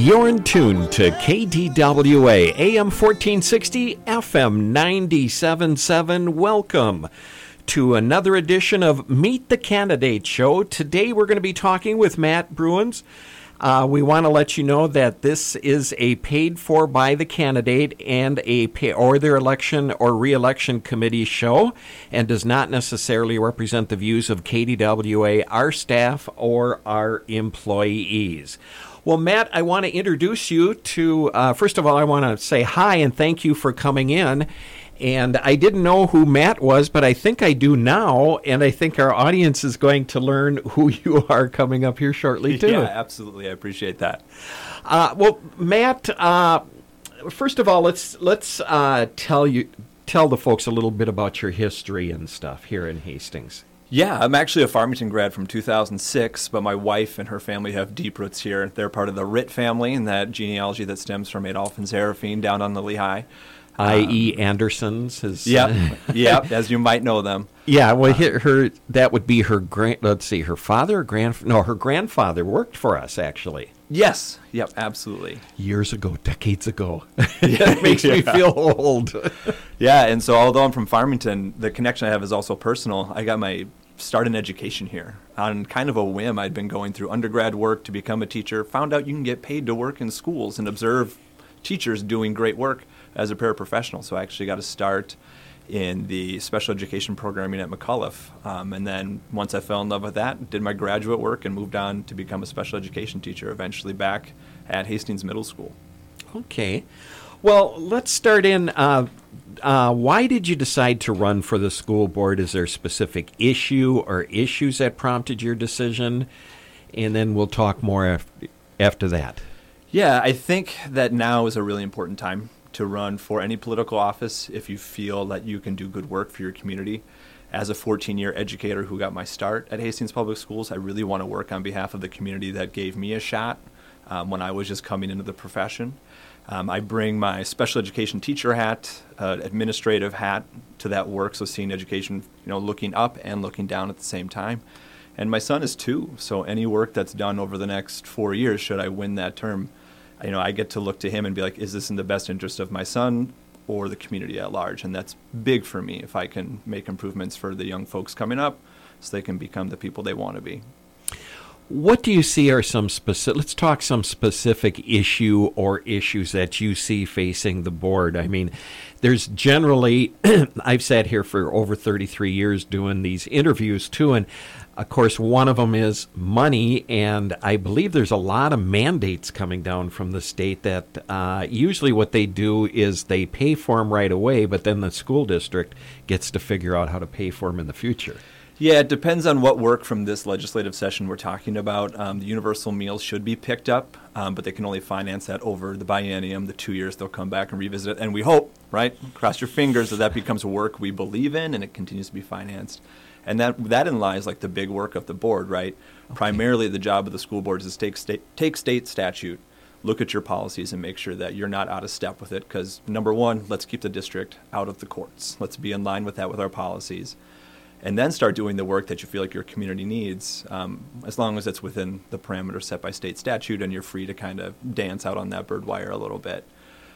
You're in tune to KDWA, AM 1460, FM 97.7. Welcome to another edition of Meet the Candidate Show. Today we're going to be talking with Matt Bruins. We want to let you know that this is a paid for by the candidate and or their election or re-election committee show, and does not necessarily represent the views of KDWA, our staff, or our employees. Well, Matt, I want to introduce you to, first of all, I want to say hi and thank you for coming in. And I didn't know who Matt was, but I think I do now, and I think our audience is going to learn who you are coming up here shortly, too. Yeah, absolutely. I appreciate that. Well, Matt, first of all, let's tell the folks a little bit about your history and stuff here in Hastings. Yeah, I'm actually a Farmington grad from 2006, but my wife and her family have deep roots here. They're part of the Ritt family, and that genealogy that stems from Adolph and Seraphine down on the Lehigh. I.E. Anderson's. Yep, as you might know them. Yeah, well, that would be her her father or her grandfather worked for us, actually. Yes, yep, absolutely. Years ago, decades ago. It makes me feel old. Yeah, and so although I'm from Farmington, the connection I have is also personal. I got my start in education here on kind of a whim. I'd been going through undergrad work to become a teacher, found out you can get paid to work in schools and observe teachers doing great work as a paraprofessional. So I actually got a start in the special education programming at McAuliffe. And then once I fell in love with that, did my graduate work and moved on to become a special education teacher, eventually back at Hastings Middle School. Okay. Well, let's start in. Why did you decide to run for the school board? Is there a specific issue or issues that prompted your decision? And then we'll talk more after that. Yeah, I think that now is a really important time to run for any political office if you feel that you can do good work for your community. As a 14-year educator who got my start at Hastings Public Schools, I really want to work on behalf of the community that gave me a shot when I was just coming into the profession. I bring my special education teacher hat, administrative hat to that work, so seeing education, looking up and looking down at the same time. And my son is 2, so any work that's done over the next 4 years, should I win that term, I get to look to him and be like, is this in the best interest of my son or the community at large? And that's big for me if I can make improvements for the young folks coming up so they can become the people they want to be. What do you see are some specific, let's talk some specific issue or issues that you see facing the board. I mean, there's generally, I've sat here for over 33 years doing these interviews too, and of course one of them is money, and I believe there's a lot of mandates coming down from the state that usually what they do is they pay for them right away, but then the school district gets to figure out how to pay for them in the future. Yeah, it depends on what work from this legislative session we're talking about. The universal meals should be picked up, but they can only finance that over the biennium, the 2 years they'll come back and revisit it. And we hope, right, cross your fingers, that becomes work we believe in and it continues to be financed. And that in lies like the big work of the board, right? Okay. Primarily the job of the school board is to take state statute, look at your policies and make sure that you're not out of step with it. Because number one, let's keep the district out of the courts. Let's be in line with that with our policies. And then start doing the work that you feel like your community needs, as long as it's within the parameters set by state statute and you're free to kind of dance out on that bird wire a little bit.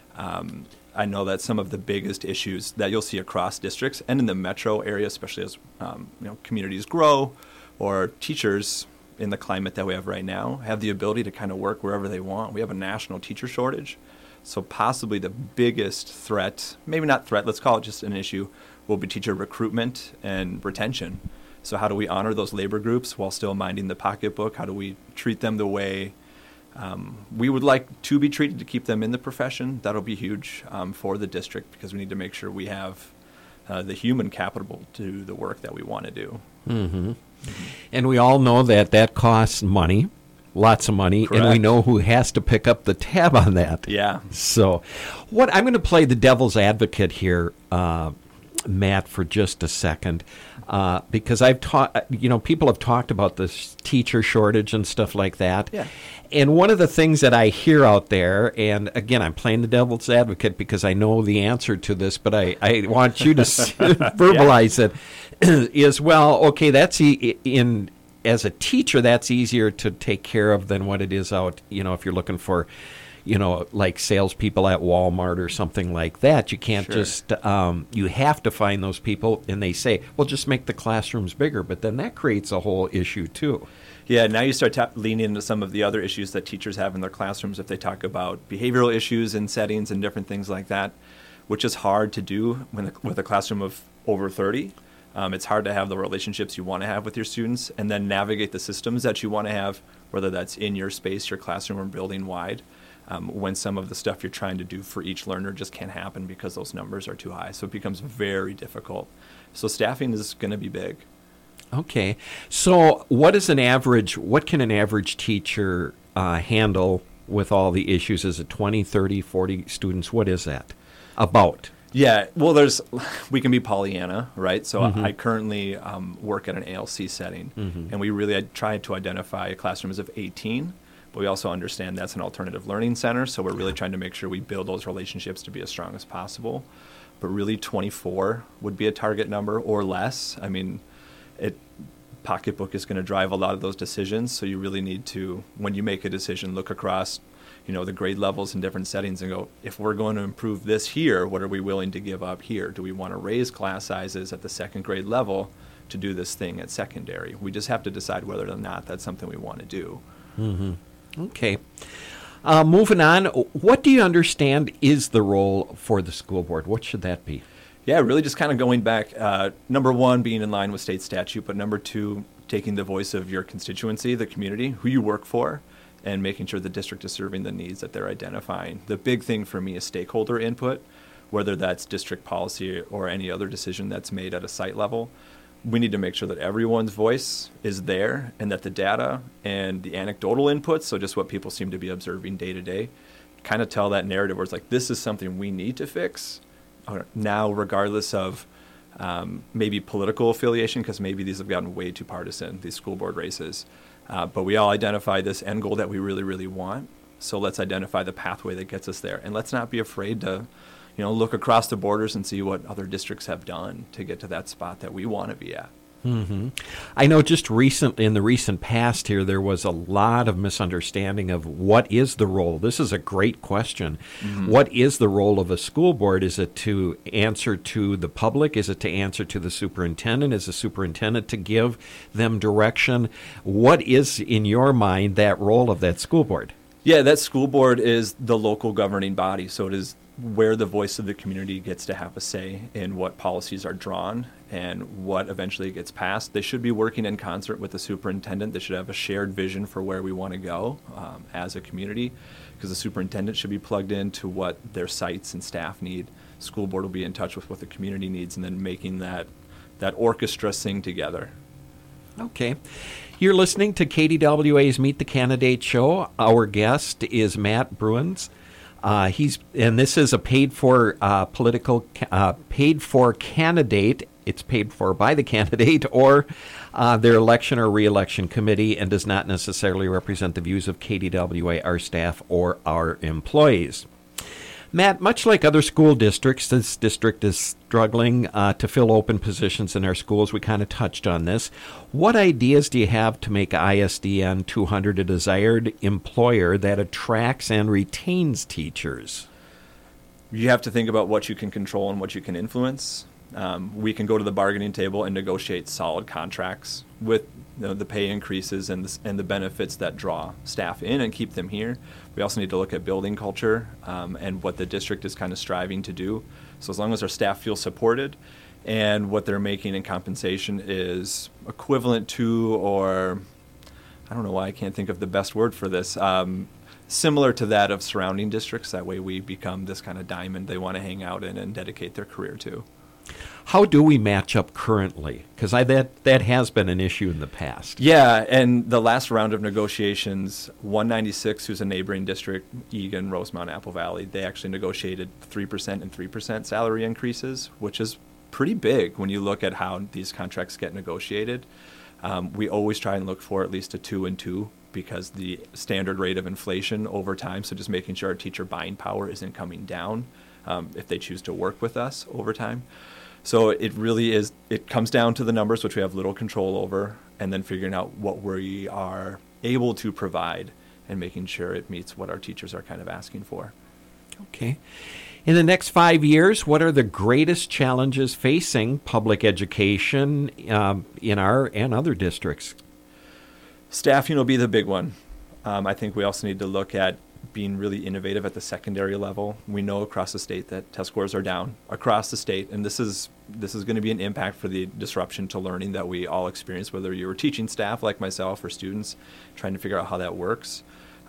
I know that some of the biggest issues that you'll see across districts and in the metro area, especially as communities grow or teachers in the climate that we have right now, have the ability to kind of work wherever they want. We have a national teacher shortage. So possibly the biggest threat, maybe not threat, let's call it just an issue, will be teacher recruitment and retention. So how do we honor those labor groups while still minding the pocketbook? How do we treat them the way we would like to be treated to keep them in the profession? That'll be huge for the district because we need to make sure we have the human capital to do the work that we want to do. Mm-hmm. Mm-hmm. And we all know that costs money. Lots of money, correct. And we know who has to pick up the tab on that. Yeah. So I'm going to play the devil's advocate here, Matt, for just a second, because people have talked about this teacher shortage and stuff like that. Yeah. And one of the things that I hear out there, and again, I'm playing the devil's advocate because I know the answer to this, but I want you to verbalize it, is, well, okay, that's as a teacher, that's easier to take care of than what it is out, if you're looking for like salespeople at Walmart or something like that. You can't Sure. just, you have to find those people, and they say, well, just make the classrooms bigger. But then that creates a whole issue, too. Yeah, now you start leaning into some of the other issues that teachers have in their classrooms if they talk about behavioral issues in settings and different things like that, which is hard to do with a classroom of over 30. It's hard to have the relationships you want to have with your students and then navigate the systems that you want to have, whether that's in your space, your classroom, or building wide, when some of the stuff you're trying to do for each learner just can't happen because those numbers are too high. So it becomes very difficult. So staffing is going to be big. Okay. So what can an average teacher handle with all the issues? Is it 20, 30, 40 students? What is that about? Yeah, well, we can be Pollyanna, right? So I currently work at an ALC setting, and we really try to identify classrooms of 18, but we also understand that's an alternative learning center, so we're really trying to make sure we build those relationships to be as strong as possible. But really 24 would be a target number or less. I mean, pocketbook is going to drive a lot of those decisions, so you really need to, when you make a decision, look across the grade levels in different settings and go, if we're going to improve this here, what are we willing to give up here? Do we want to raise class sizes at the second grade level to do this thing at secondary? We just have to decide whether or not that's something we want to do. Mm-hmm. Okay. Moving on, what do you understand is the role for the school board? What should that be? Yeah, really just kind of going back, number one, being in line with state statute, but number two, taking the voice of your constituency, the community, who you work for, and making sure the district is serving the needs that they're identifying. The big thing for me is stakeholder input, whether that's district policy or any other decision that's made at a site level. We need to make sure that everyone's voice is there and that the data and the anecdotal inputs, so just what people seem to be observing day to day, kind of tell that narrative where it's like, this is something we need to fix now, regardless of maybe political affiliation, because maybe these have gotten way too partisan, these school board races. But we all identify this end goal that we really, really want. So let's identify the pathway that gets us there. And let's not be afraid to, look across the borders and see what other districts have done to get to that spot that we want to be at. Mm-hmm. I know just in the recent past here, there was a lot of misunderstanding of what is the role. This is a great question. Mm-hmm. What is the role of a school board? Is it to answer to the public? Is it to answer to the superintendent? Is the superintendent to give them direction? What is, in your mind, that role of that school board? Yeah, that school board is the local governing body, so it is where the voice of the community gets to have a say in what policies are drawn and what eventually gets passed. They should be working in concert with the superintendent. They should have a shared vision for where we want to go as a community, because the superintendent should be plugged into what their sites and staff need. School board will be in touch with what the community needs, and then making that orchestra sing together. Okay. You're listening to KDWA's Meet the Candidate show. Our guest is Matt Bruins. This is a paid for candidate. It's paid for by the candidate or their election or re-election committee, and does not necessarily represent the views of KDWA, our staff, or our employees. Matt, much like other school districts, this district is struggling to fill open positions in our schools. We kind of touched on this. What ideas do you have to make ISDN 200 a desired employer that attracts and retains teachers? You have to think about what you can control and what you can influence. We can go to the bargaining table and negotiate solid contracts with the pay increases and the benefits that draw staff in and keep them here. We also need to look at building culture and what the district is kind of striving to do. So as long as our staff feel supported and what they're making in compensation is equivalent to, or I don't know why I can't think of the best word for this, similar to that of surrounding districts, that way we become this kind of diamond they want to hang out in and dedicate their career to. How do we match up currently? Because that has been an issue in the past. Yeah, and the last round of negotiations, 196, who's a neighboring district, Eagan, Rosemount, Apple Valley, they actually negotiated 3% and 3% salary increases, which is pretty big when you look at how these contracts get negotiated. We always try and look for at least a 2 and 2 because the standard rate of inflation over time, so just making sure our teacher buying power isn't coming down if they choose to work with us over time. So it really is, it comes down to the numbers, which we have little control over, and then figuring out what we are able to provide and making sure it meets what our teachers are kind of asking for. Okay. In the next 5 years, what are the greatest challenges facing public education in our and other districts? Staffing will be the big one. I think we also need to look at being really innovative at the secondary level. We know across the state that test scores are down across the state, and this is going to be an impact for the disruption to learning that we all experience, whether you were teaching staff like myself or students trying to figure out how that works.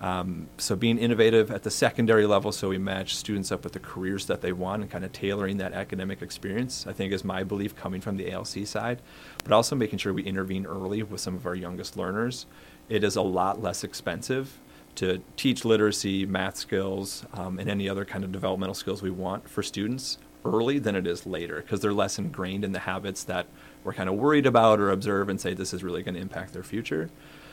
So being innovative at the secondary level so we match students up with the careers that they want and kind of tailoring that academic experience, I think is my belief coming from the ALC side, but also making sure we intervene early with some of our youngest learners. It is a lot less expensive to teach literacy, math skills, and any other kind of developmental skills we want for students early than it is later, because they're less ingrained in the habits that we're kind of worried about or observe and say this is really going to impact their future.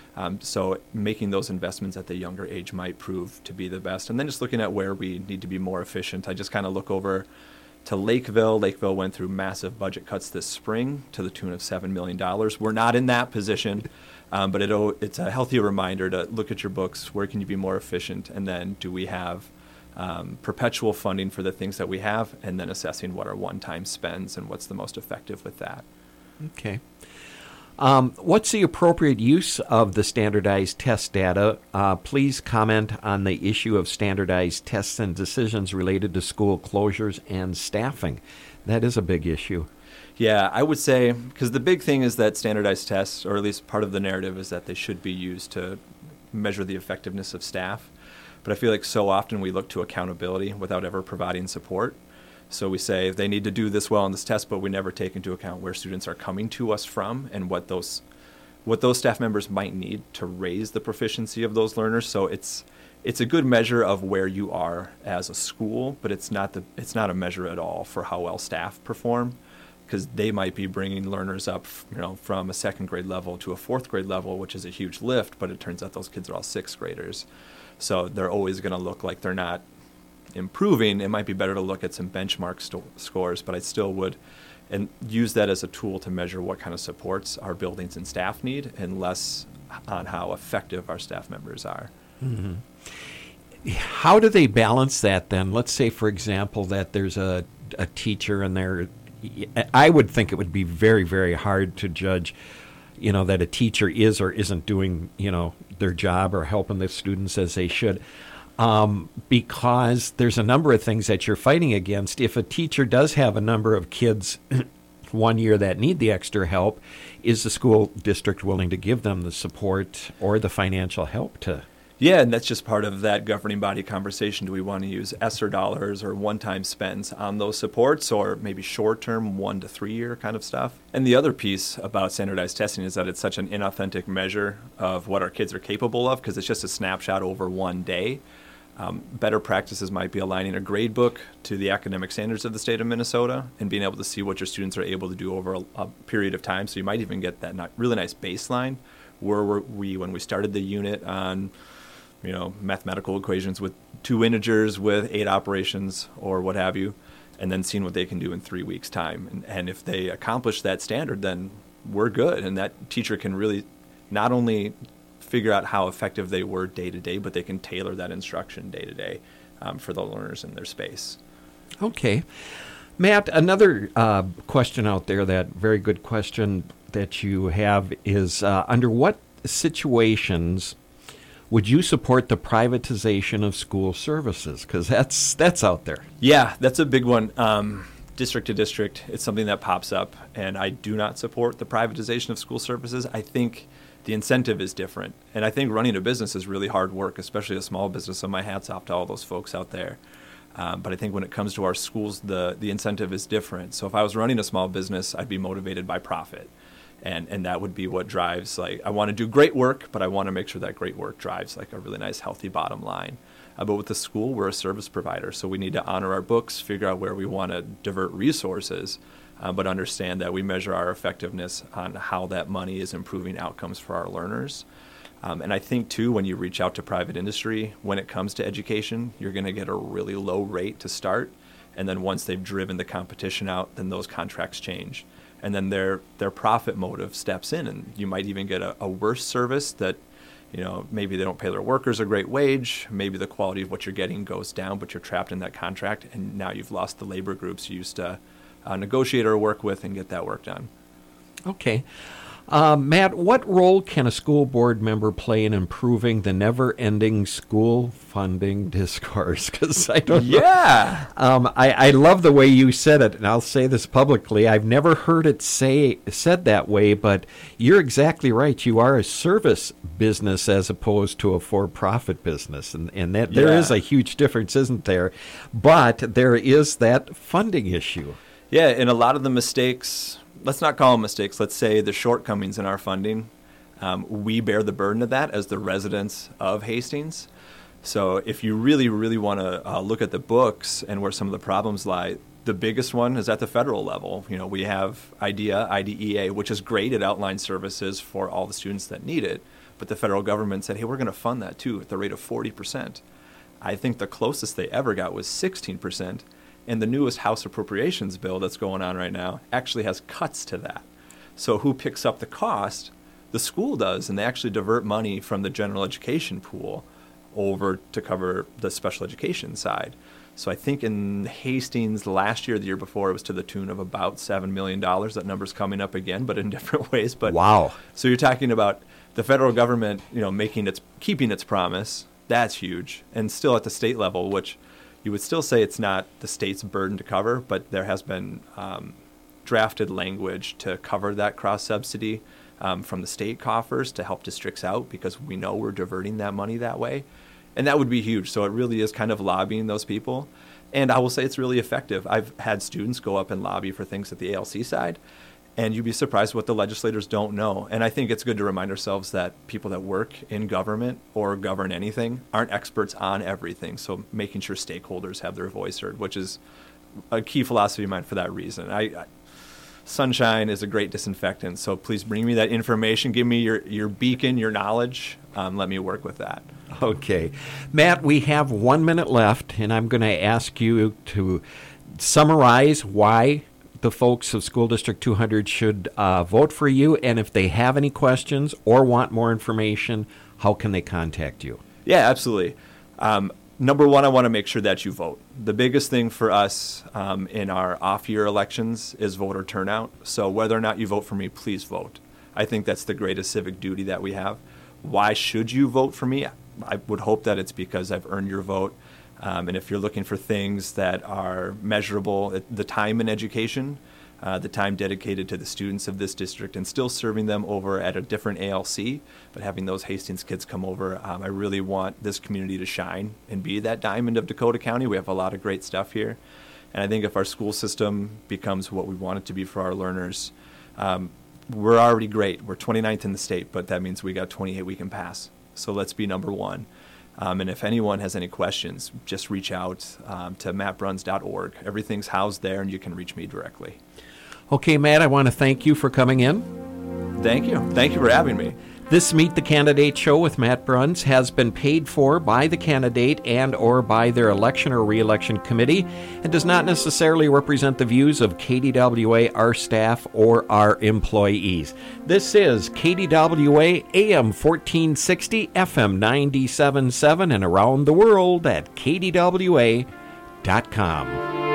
So making those investments at the younger age might prove to be the best. And then just looking at where we need to be more efficient. I just kind of look over to Lakeville. Lakeville went through massive budget cuts this spring to the tune of $7 million. We're not in that position, but it's a healthy reminder to look at your books. Where can you be more efficient? And then do we have perpetual funding for the things that we have? And then assessing what are one-time spends and what's the most effective with that. Okay. What's the appropriate use of the standardized test data? Please comment on the issue of standardized tests and decisions related to school closures and staffing. That is a big issue. Yeah, I would say, because the big thing is that standardized tests, or at least part of the narrative, is that they should be used to measure the effectiveness of staff. But I feel like so often we look to accountability without ever providing support. So we say they need to do this well on this test, but we never take into account where students are coming to us from and what those staff members might need to raise the proficiency of those learners. So it's a good measure of where you are as a school, but it's not a measure at all for how well staff perform, because they might be bringing learners up, from a second grade level to a fourth grade level, which is a huge lift, but it turns out those kids are all sixth graders. So they're always going to look like they're not improving. It might be better to look at some benchmark scores, but I still would and use that as a tool to measure what kind of supports our buildings and staff need, and less on how effective our staff members are. Mm-hmm. How do they balance that then? Let's say, for example, that there's a teacher and I would think it would be very, very hard to judge, that a teacher is or isn't doing, their job or helping the students as they should. Because there's a number of things that you're fighting against. If a teacher does have a number of kids one year that need the extra help, is the school district willing to give them the support or the financial help to? Yeah, and that's just part of that governing body conversation. Do we want to use ESSER dollars or one-time spends on those supports, or maybe short-term 1 to 3 year kind of stuff? And the other piece about standardized testing is that it's such an inauthentic measure of what our kids are capable of, because it's just a snapshot over one day. Better practices might be aligning a grade book to the academic standards of the state of Minnesota and being able to see what your students are able to do over a period of time. So you might even get that really nice baseline. Where were we when we started the unit on, mathematical equations with 2 integers with 8 operations or what have you, and then seeing what they can do in 3 weeks' time. And if they accomplish that standard, then we're good. And that teacher can really not only figure out how effective they were day to day, but they can tailor that instruction day to day for the learners in their space. Okay. Matt, another question out there, that very good question that you have is, under what situations would you support the privatization of school services? Because that's out there. Yeah, that's a big one. District to district, it's something that pops up, and I do not support the privatization of school services. I think the incentive is different. And I think running a business is really hard work, especially a small business. So my hat's off to all those folks out there. But I think when it comes to our schools, the incentive is different. So if I was running a small business, I'd be motivated by profit. And that would be what drives, I want to do great work, but I want to make sure that great work drives a really nice, healthy bottom line. But with the school, we're a service provider. So we need to honor our books, figure out where we want to divert resources, but understand that we measure our effectiveness on how that money is improving outcomes for our learners. And I think, too, when you reach out to private industry, when it comes to education, you're going to get a really low rate to start. And then once they've driven the competition out, then those contracts change. And then their profit motive steps in, and you might even get a worse service that Maybe they don't pay their workers a great wage. Maybe the quality of what you're getting goes down, but you're trapped in that contract, and now you've lost the labor groups you used to negotiate or work with and get that work done. Okay. Matt, what role can a school board member play in improving the never-ending school funding discourse? Because I don't know. Yeah. I love the way you said it, and I'll say this publicly. I've never heard it said that way, but you're exactly right. You are a service business as opposed to a for-profit business, and that there is a huge difference, isn't there? But there is that funding issue. Yeah, and a lot of the mistakes, let's not call them mistakes, let's say the shortcomings in our funding, we bear the burden of that as the residents of Hastings. So if you really, really want to look at the books and where some of the problems lie, the biggest one is at the federal level. We have IDEA, which is great. It outlines services for all the students that need it. But the federal government said, hey, we're going to fund that too at the rate of 40%. I think the closest they ever got was 16%. And the newest House Appropriations bill that's going on right now actually has cuts to that. So who picks up the cost? The school does, and they actually divert money from the general education pool over to cover the special education side. So I think in Hastings last year, the year before, it was to the tune of about $7 million. That number's coming up again, but in different ways. But wow. So you're talking about the federal government, keeping its promise. That's huge. And still at the state level, which you would still say it's not the state's burden to cover, but there has been drafted language to cover that cross-subsidy from the state coffers to help districts out, because we know we're diverting that money that way. And that would be huge. So it really is kind of lobbying those people. And I will say it's really effective. I've had students go up and lobby for things at the ALC side, and you'd be surprised what the legislators don't know. And I think it's good to remind ourselves that people that work in government or govern anything aren't experts on everything. So making sure stakeholders have their voice heard, which is a key philosophy of mine for that reason. Sunshine is a great disinfectant, so please bring me that information. Give me your beacon, your knowledge. Let me work with that. Okay. Matt, we have 1 minute left, and I'm going to ask you to summarize why the folks of School District 200 should vote for you, and if they have any questions or want more information, how can they contact you? Yeah, absolutely. Number one, I want to make sure that you vote. The biggest thing for us in our off-year elections is voter turnout. So whether or not you vote for me, please vote. I think that's the greatest civic duty that we have. Why should you vote for me? I would hope that it's because I've earned your vote. And if you're looking for things that are measurable, the time in education, the time dedicated to the students of this district and still serving them over at a different ALC, but having those Hastings kids come over, I really want this community to shine and be that diamond of Dakota County. We have a lot of great stuff here. And I think if our school system becomes what we want it to be for our learners, we're already great. We're 29th in the state, but that means we got 28 we can pass. So let's be number one. And if anyone has any questions, just reach out to mattbruns.org. Everything's housed there, and you can reach me directly. Okay, Matt, I want to thank you for coming in. Thank you. Thank you for having me. This Meet the Candidate show with Matt Bruns has been paid for by the candidate and or by their election or re-election committee and does not necessarily represent the views of KDWA, our staff, or our employees. This is KDWA AM 1460, FM 97.7, and around the world at KDWA.com.